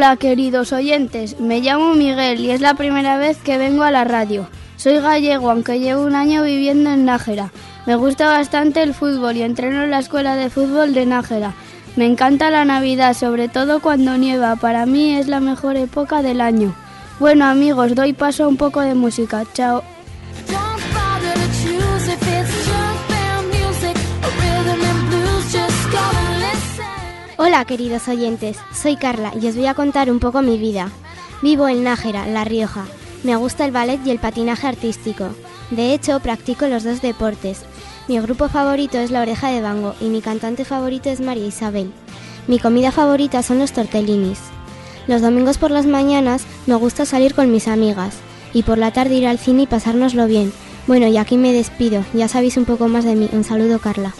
Hola queridos oyentes, me llamo Miguel y es la primera vez que vengo a la radio. Soy gallego, aunque llevo un año viviendo en Nájera. Me gusta bastante el fútbol y entreno en la escuela de fútbol de Nájera. Me encanta la Navidad, sobre todo cuando nieva. Para mí es la mejor época del año. Bueno amigos, doy paso a un poco de música. Chao. Hola queridos oyentes, soy Carla y os voy a contar un poco mi vida. Vivo en Nájera, La Rioja. Me gusta el ballet y el patinaje artístico. De hecho, practico los dos deportes. Mi grupo favorito es La Oreja de Bango y mi cantante favorito es María Isabel. Mi comida favorita son los tortellinis. Los domingos por las mañanas me gusta salir con mis amigas y por la tarde ir al cine y pasárnoslo bien. Bueno, y aquí me despido. Ya sabéis un poco más de mí. Un saludo, Carla.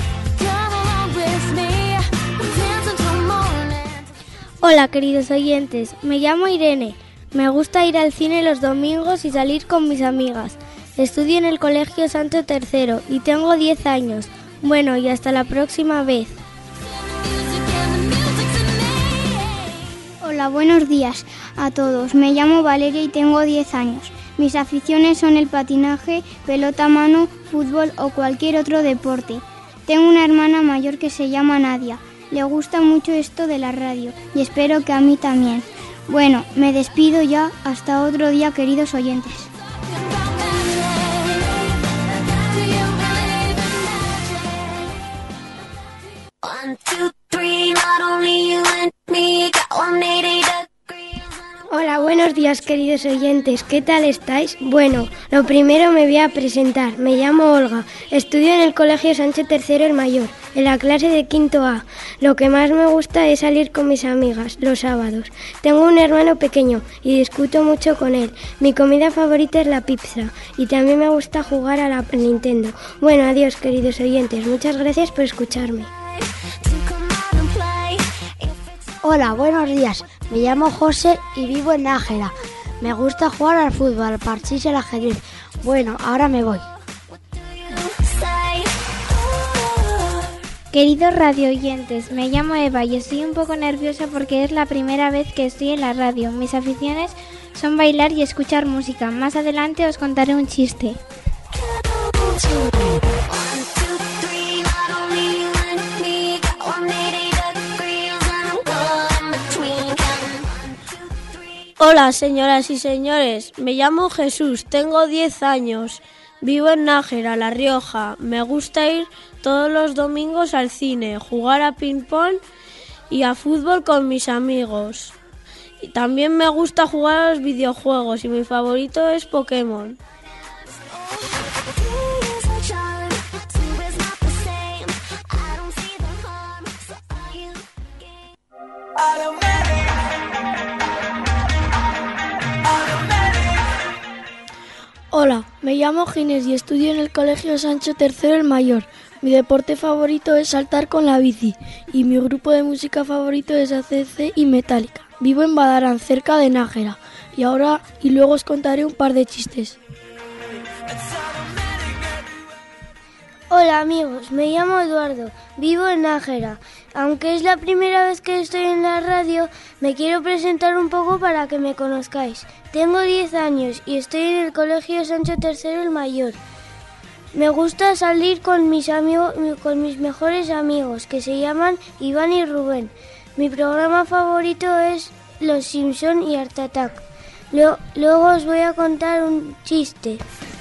Hola queridos oyentes, me llamo Irene. Me gusta ir al cine los domingos y salir con mis amigas. Estudio en el Colegio Sancho III y tengo 10 años. Bueno, y hasta la próxima vez. Hola, buenos días a todos. Me llamo Valeria y tengo 10 años. Mis aficiones son el patinaje, pelota a mano, fútbol o cualquier otro deporte. Tengo una hermana mayor que se llama Nadia. Le gusta mucho esto de la radio y espero que a mí también. Bueno, me despido ya. Hasta otro día, queridos oyentes. Hola, buenos días queridos oyentes, ¿qué tal estáis? Bueno, lo primero me voy a presentar, me llamo Olga, estudio en el Colegio Sancho III el Mayor, en la clase de quinto A. Lo que más me gusta es salir con mis amigas los sábados. Tengo un hermano pequeño y discuto mucho con él. Mi comida favorita es la pizza y también me gusta jugar a la Nintendo. Bueno, adiós queridos oyentes, muchas gracias por escucharme. Hola, buenos días. Me llamo José y vivo en Nájera. Me gusta jugar al fútbol, al parchís y al ajedrez. Bueno, ahora me voy. Queridos radio oyentes, me llamo Eva y estoy un poco nerviosa porque es la primera vez que estoy en la radio. Mis aficiones son bailar y escuchar música. Más adelante os contaré un chiste. Hola señoras y señores, me llamo Jesús, tengo 10 años, vivo en Nájera, La Rioja. Me gusta ir todos los domingos al cine, jugar a ping-pong y a fútbol con mis amigos. Y también me gusta jugar a los videojuegos y mi favorito es Pokémon. Hola, me llamo Ginés y estudio en el Colegio Sancho III el Mayor. Mi deporte favorito es saltar con la bici y mi grupo de música favorito es AC/DC y Metallica. Vivo en Badarán, cerca de Nájera, y luego os contaré un par de chistes. Hola amigos, me llamo Eduardo, vivo en Nájera. Aunque es la primera vez que estoy en la radio, me quiero presentar un poco para que me conozcáis. Tengo 10 años y estoy en el Colegio Sancho III el Mayor. Me gusta salir con mis mejores amigos, que se llaman Iván y Rubén. Mi programa favorito es Los Simpson y Art Attack. Luego os voy a contar un chiste.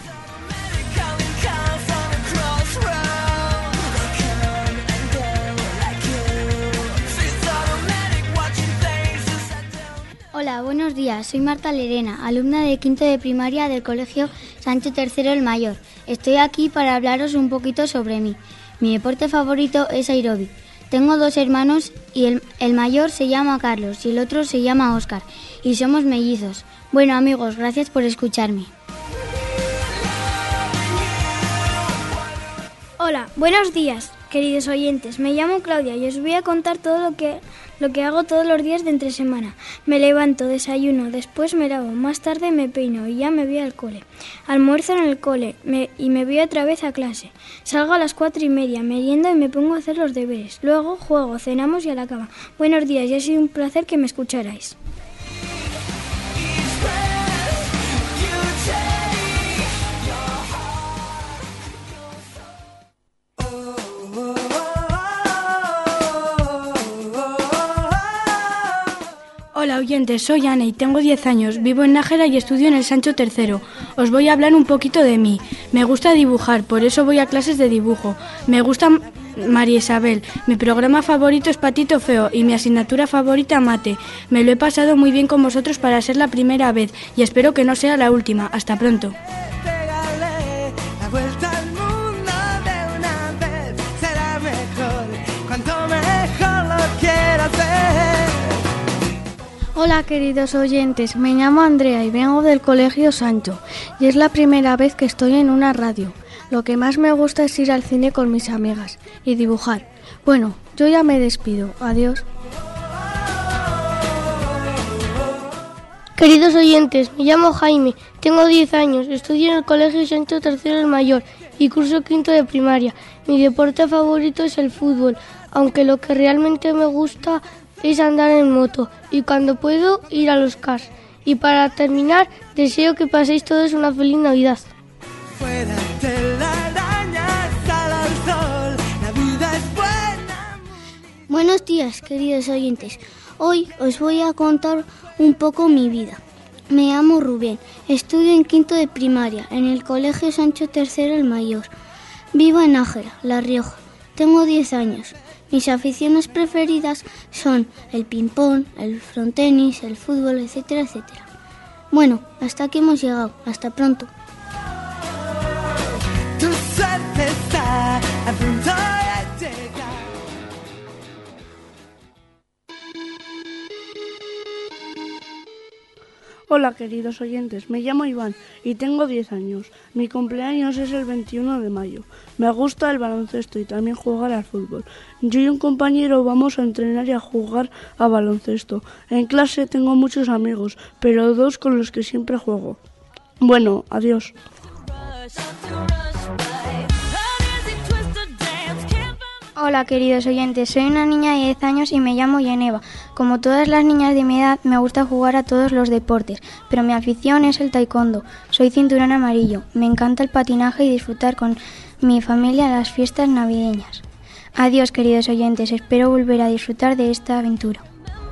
Hola, buenos días. Soy Marta Lerena, alumna de quinto de primaria del Colegio Sancho III el Mayor. Estoy aquí para hablaros un poquito sobre mí. Mi deporte favorito es aeróbic. Tengo 2 hermanos y el mayor se llama Carlos y el otro se llama Óscar y somos mellizos. Bueno amigos, gracias por escucharme. Hola, buenos días. queridos oyentes, me llamo Claudia y os voy a contar todo lo que hago todos los días de entre semana. Me levanto, desayuno, después me lavo, más tarde me peino y ya me voy al cole. Almuerzo en el cole y me voy otra vez a clase. Salgo a las 4:30, meriendo y me pongo a hacer los deberes. Luego juego, cenamos y a la cama. Buenos días y ha sido un placer que me escucharais. Hola oyentes, soy Ana y tengo 10 años, vivo en Nájera y estudio en el Sancho III. Os voy a hablar un poquito de mí. Me gusta dibujar, por eso voy a clases de dibujo. Me gusta María Isabel. Mi programa favorito es Patito Feo y mi asignatura favorita mate. Me lo he pasado muy bien con vosotros para ser la primera vez y espero que no sea la última. Hasta pronto. Hola queridos oyentes, me llamo Andrea y vengo del Colegio Sancho y es la primera vez que estoy en una radio. Lo que más me gusta es ir al cine con mis amigas y dibujar. Bueno, yo ya me despido, adiós. Queridos oyentes, me llamo Jaime, tengo 10 años, estudio en el Colegio Sancho III el Mayor y curso quinto de primaria. Mi deporte favorito es el fútbol, aunque lo que realmente me gusta es andar en moto y cuando puedo ir a los cars. Y para terminar, deseo que paséis todos una feliz Navidad. Buenos días, queridos oyentes. Hoy os voy a contar un poco mi vida. Me llamo Rubén, estudio en quinto de primaria en el Colegio Sancho III el Mayor. Vivo en Nájera, La Rioja. Tengo 10 años. Mis aficiones preferidas son el ping-pong, el frontenis, el fútbol, etcétera, etcétera. Bueno, hasta aquí hemos llegado. Hasta pronto. Tu suerte está a punto de llegar. Hola queridos oyentes, me llamo Iván y tengo 10 años. Mi cumpleaños es el 21 de mayo. Me gusta el baloncesto y también jugar al fútbol. Yo y un compañero vamos a entrenar y a jugar a baloncesto. En clase tengo muchos amigos, pero 2 con los que siempre juego. Bueno, adiós. Hola queridos oyentes, soy una niña de 10 años y me llamo Yeneva. Como todas las niñas de mi edad, me gusta jugar a todos los deportes, pero mi afición es el taekwondo. Soy cinturón amarillo, me encanta el patinaje y disfrutar con mi familia las fiestas navideñas. Adiós queridos oyentes, espero volver a disfrutar de esta aventura.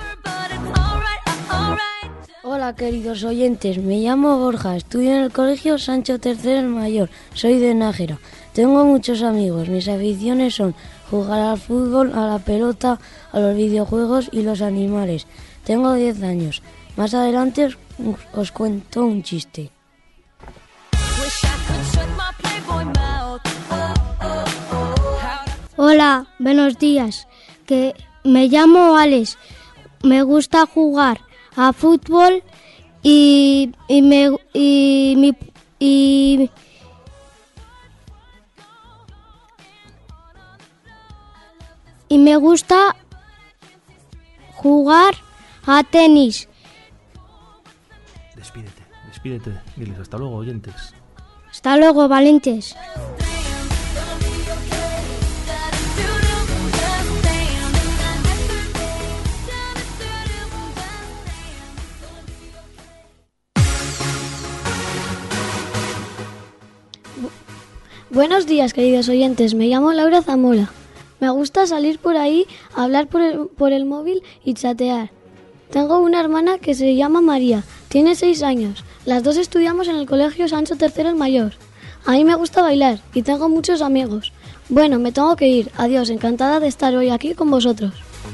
Hola queridos oyentes, me llamo Borja, estudio en el Colegio Sancho III el Mayor, soy de Nájera. Tengo muchos amigos, mis aficiones son jugar al fútbol, a la pelota, a los videojuegos y los animales. Tengo 10 años. Más adelante os cuento un chiste. Hola, buenos días. Que me llamo Alex. Me gusta jugar a fútbol y me gusta jugar a tenis. Despídete, diles hasta luego, oyentes. Hasta luego, valientes. Buenos días, queridos oyentes. Me llamo Laura Zamora. Me gusta salir por ahí, hablar por el móvil y chatear. Tengo una hermana que se llama María. Tiene 6 años. Las dos estudiamos en el Colegio Sancho III el Mayor. A mí me gusta bailar y tengo muchos amigos. Bueno, me tengo que ir. Adiós, encantada de estar hoy aquí con vosotros.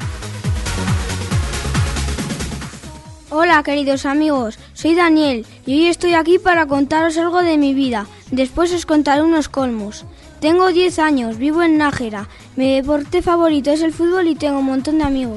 Hola queridos amigos, soy Daniel y hoy estoy aquí para contaros algo de mi vida. Después os contaré unos colmos. Tengo 10 años, vivo en Nájera. Mi deporte favorito es el fútbol y tengo un montón de amigos.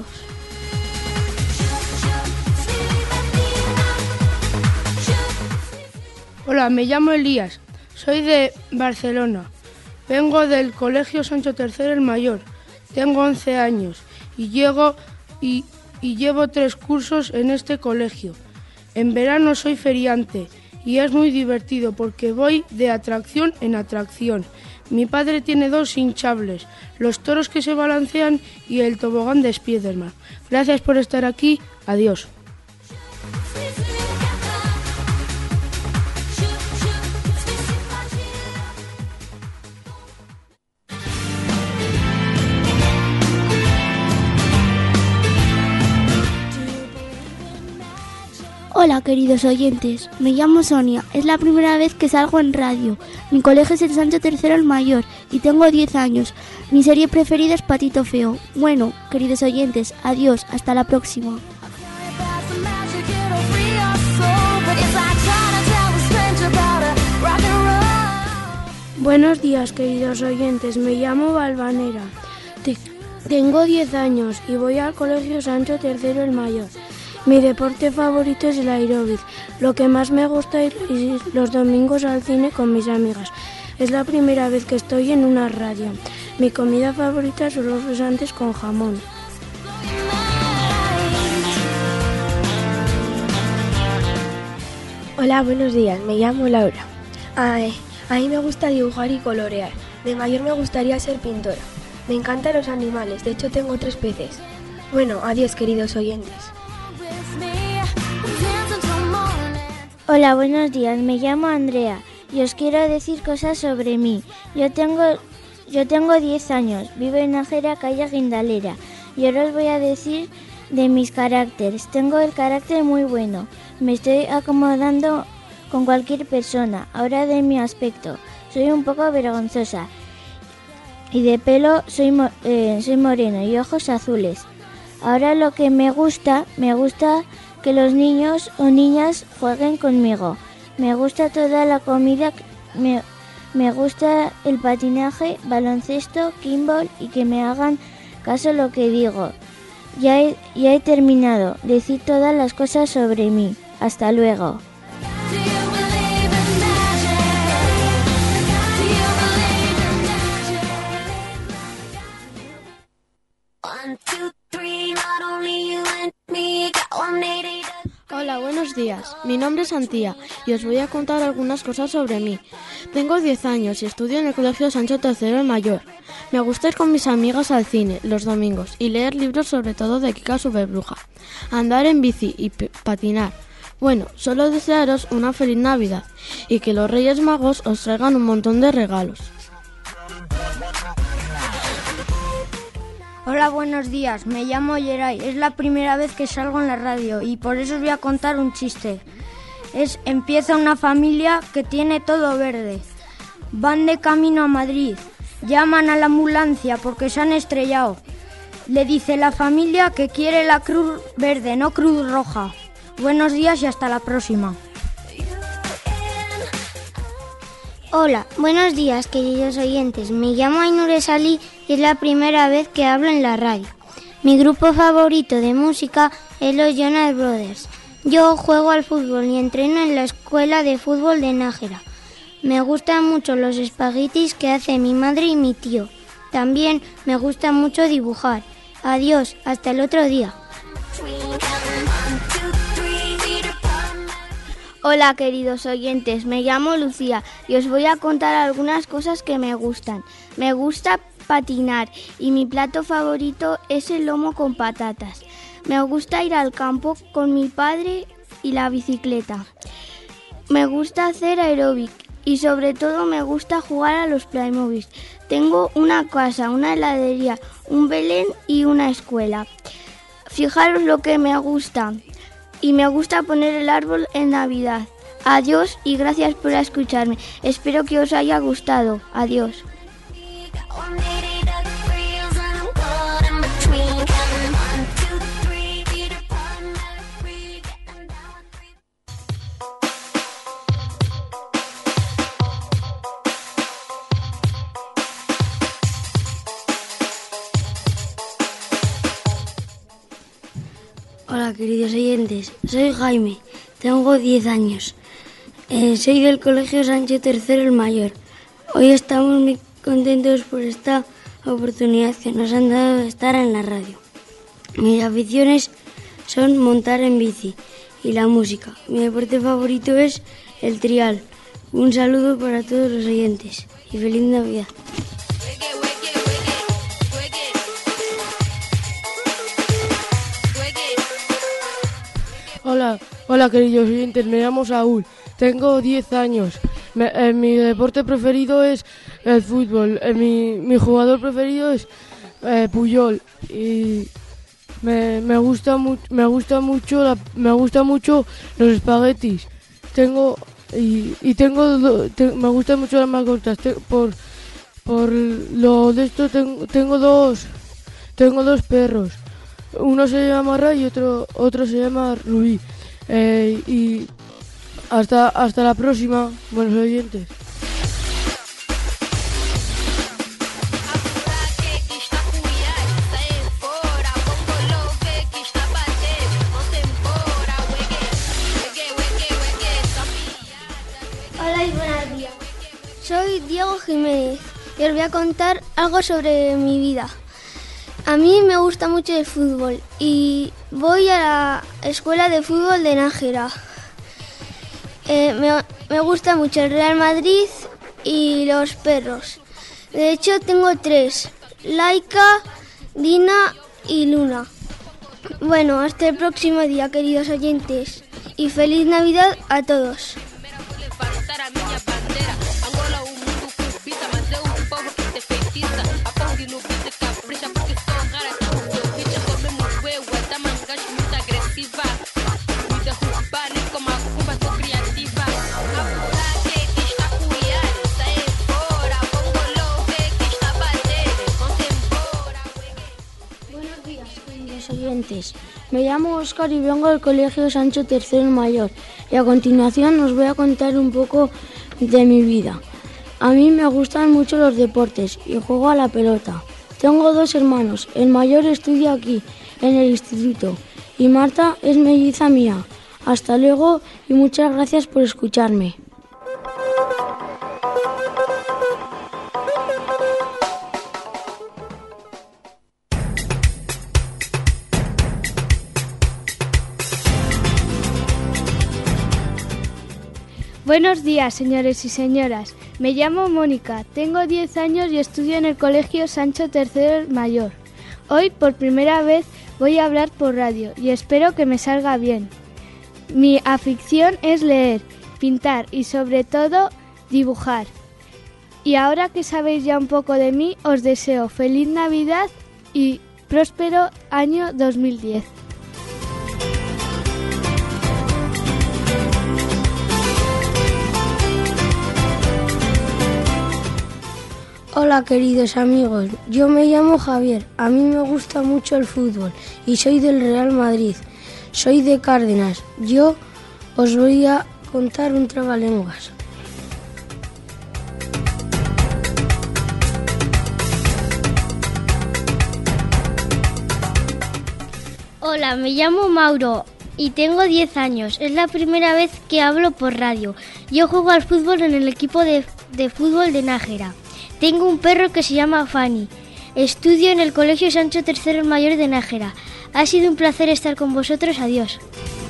Hola, me llamo Elías, soy de Barcelona. Vengo del Colegio Sancho III el Mayor. Tengo 11 años y llevo 3 cursos en este colegio. En verano soy feriante y es muy divertido porque voy de atracción en atracción. Mi padre tiene 2 hinchables, los toros que se balancean y el tobogán de Spiderman. Gracias por estar aquí. Adiós. Hola queridos oyentes, me llamo Sonia, es la primera vez que salgo en radio. Mi colegio es el Sancho III el Mayor y tengo 10 años. Mi serie preferida es Patito Feo. Bueno, queridos oyentes, adiós, hasta la próxima. Buenos días queridos oyentes, me llamo Valvanera. Tengo 10 años y voy al Colegio Sancho III el Mayor. Mi deporte favorito es el aeróbic. Lo que más me gusta es ir los domingos al cine con mis amigas. Es la primera vez que estoy en una radio. Mi comida favorita son los guisantes con jamón. Hola, buenos días. Me llamo Laura. A mí me gusta dibujar y colorear. De mayor me gustaría ser pintora. Me encantan los animales. De hecho, tengo 3 peces. Bueno, adiós, queridos oyentes. Hola, buenos días, me llamo Andrea y os quiero decir cosas sobre mí. Yo tengo 10 años, vivo en Nájera, calle Guindalera, y ahora os voy a decir de mis caracteres. Tengo el carácter muy bueno, me estoy acomodando con cualquier persona. Ahora de mi aspecto, soy un poco vergonzosa y de pelo soy moreno y ojos azules. Ahora lo que me gusta que los niños o niñas jueguen conmigo. Me gusta toda la comida, me gusta el patinaje, baloncesto, kickball y que me hagan caso lo que digo. Ya he terminado. Decir todas las cosas sobre mí. Hasta luego. Hola, buenos días. Mi nombre es Antía y os voy a contar algunas cosas sobre mí. Tengo 10 años y estudio en el Colegio Sancho III el Mayor. Me gusta ir con mis amigas al cine los domingos y leer libros sobre todo de Kika Superbruja, andar en bici y patinar. Bueno, solo desearos una feliz Navidad y que los Reyes Magos os traigan un montón de regalos. Hola, buenos días. Me llamo Yeray. Es la primera vez que salgo en la radio y por eso os voy a contar un chiste. Empieza una familia que tiene todo verde. Van de camino a Madrid. Llaman a la ambulancia porque se han estrellado. Le dice la familia que quiere la cruz verde, no cruz roja. Buenos días y hasta la próxima. Hola, buenos días queridos oyentes. Me llamo Ainure Salí y es la primera vez que hablo en la radio. Mi grupo favorito de música es los Jonas Brothers. Yo juego al fútbol y entreno en la escuela de fútbol de Nájera. Me gustan mucho los espaguetis que hace mi madre y mi tío. También me gusta mucho dibujar. Adiós, hasta el otro día. Hola queridos oyentes, me llamo Lucía y os voy a contar algunas cosas que me gustan. Me gusta patinar y mi plato favorito es el lomo con patatas. Me gusta ir al campo con mi padre y la bicicleta. Me gusta hacer aeróbic y sobre todo me gusta jugar a los Playmobil. Tengo una casa, una heladería, un Belén y una escuela. Fijaros lo que me gusta. Y me gusta poner el árbol en Navidad. Adiós y gracias por escucharme. Espero que os haya gustado. Adiós. Hola queridos oyentes, soy Jaime, tengo 10 años, soy del Colegio Sancho III el Mayor. Hoy estamos contentos por esta oportunidad que nos han dado de estar en la radio. Mis aficiones son montar en bici y la música. Mi deporte favorito es el trial. Un saludo para todos los oyentes y feliz Navidad. Hola queridos oyentes, me llamo Saúl, tengo 10 años. Mi deporte preferido es el fútbol. Mi jugador preferido es Puyol y me gusta mucho los espaguetis. Me gustan mucho las mascotas. Por lo de esto tengo dos perros. Uno se llama Ray y otro se llama Rubí. Y hasta la próxima, buenos oyentes. Hola y buenos días. Soy Diego Jiménez y os voy a contar algo sobre mi vida. A mí me gusta mucho el fútbol y voy a la escuela de fútbol de Nájera. Me gusta mucho el Real Madrid y los perros. De hecho, tengo 3, Laika, Dina y Luna. Bueno, hasta el próximo día, queridos oyentes, y feliz Navidad a todos. Oyentes. Me llamo Óscar y vengo del Colegio Sancho III el Mayor y a continuación os voy a contar un poco de mi vida. A mí me gustan mucho los deportes y juego a la pelota. Tengo 2 hermanos, el mayor estudia aquí, en el instituto, y Marta es melliza mía. Hasta luego y muchas gracias por escucharme. Buenos días, señores y señoras. Me llamo Mónica, tengo 10 años y estudio en el Colegio Sancho III el Mayor. Hoy, por primera vez, voy a hablar por radio y espero que me salga bien. Mi afición es leer, pintar y, sobre todo, dibujar. Y ahora que sabéis ya un poco de mí, os deseo feliz Navidad y próspero año 2010. Hola queridos amigos, yo me llamo Javier, a mí me gusta mucho el fútbol y soy del Real Madrid, soy de Cárdenas. Yo os voy a contar un trabalenguas. Hola, me llamo Mauro y tengo 10 años, es la primera vez que hablo por radio. Yo juego al fútbol en el equipo de fútbol de Nájera. Tengo un perro que se llama Fanny. Estudio en el Colegio Sancho III el Mayor de Nájera. Ha sido un placer estar con vosotros. Adiós.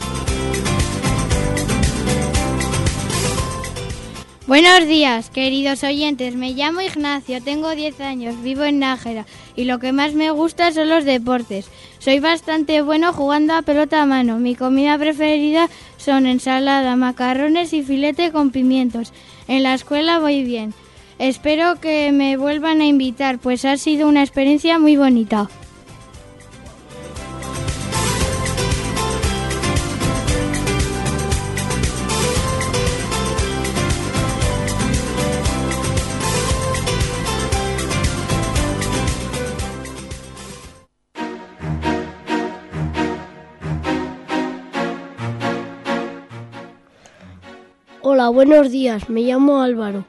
Buenos días, queridos oyentes. Me llamo Ignacio, tengo 10 años, vivo en Nájera y lo que más me gusta son los deportes. Soy bastante bueno jugando a pelota a mano. Mi comida preferida son ensalada, macarrones y filete con pimientos. En la escuela voy bien. Espero que me vuelvan a invitar, pues ha sido una experiencia muy bonita. Hola, buenos días, me llamo Álvaro.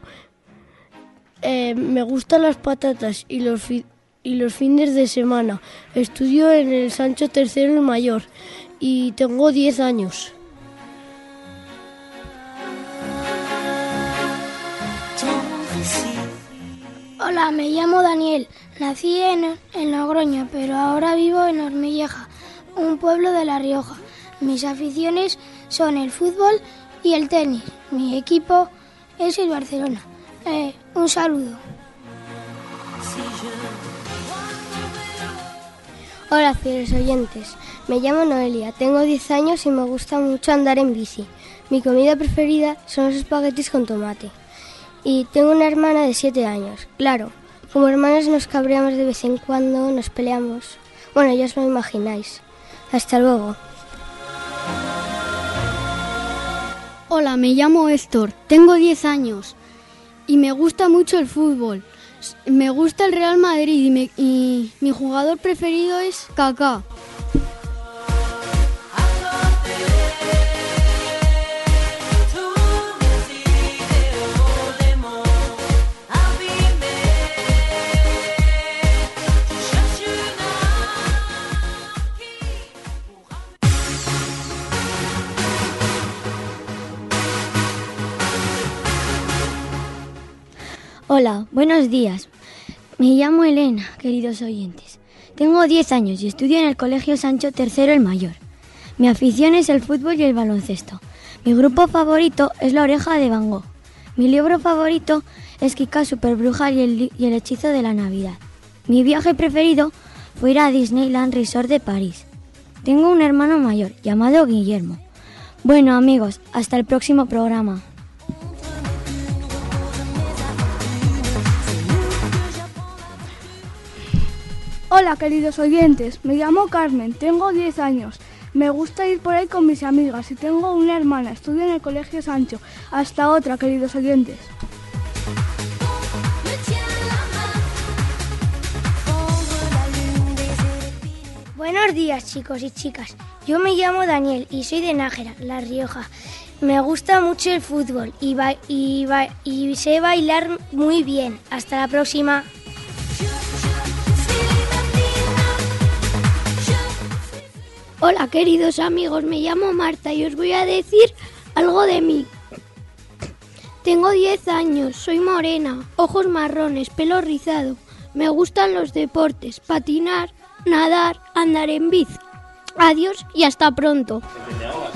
Me gustan las patatas y los fines de semana. Estudio en el Sancho III el Mayor y tengo 10 años. Hola, me llamo Daniel. Nací en Logroño, pero ahora vivo en Ormilleja, un pueblo de La Rioja. Mis aficiones son el fútbol y el tenis. Mi equipo es el Barcelona. Un saludo. Hola, fieles oyentes. Me llamo Noelia, tengo 10 años y me gusta mucho andar en bici. Mi comida preferida son los espaguetis con tomate. Y tengo una hermana de 7 años. Claro, como hermanas nos cabreamos de vez en cuando, nos peleamos. Bueno, ya os lo imagináis. Hasta luego. Hola, me llamo Héctor, tengo 10 años y me gusta mucho el fútbol. Me gusta el Real Madrid y mi jugador preferido es Kaká. Hola, buenos días. Me llamo Elena, queridos oyentes. Tengo 10 años y estudio en el Colegio Sancho III el Mayor. Mi afición es el fútbol y el baloncesto. Mi grupo favorito es La Oreja de Van Gogh. Mi libro favorito es Kika Superbruja y el hechizo de la Navidad. Mi viaje preferido fue ir a Disneyland Resort de París. Tengo un hermano mayor llamado Guillermo. Bueno, amigos, hasta el próximo programa. Hola, queridos oyentes, me llamo Carmen, tengo 10 años. Me gusta ir por ahí con mis amigas y tengo una hermana, estudio en el Colegio Sancho. Hasta otra, queridos oyentes. Buenos días, chicos y chicas. Yo me llamo Daniel y soy de Nájera, La Rioja. Me gusta mucho el fútbol y sé bailar muy bien. Hasta la próxima. Hola, queridos amigos, me llamo Marta y os voy a decir algo de mí. Tengo 10 años, soy morena, ojos marrones, pelo rizado. Me gustan los deportes, patinar, nadar, andar en bici. Adiós y hasta pronto.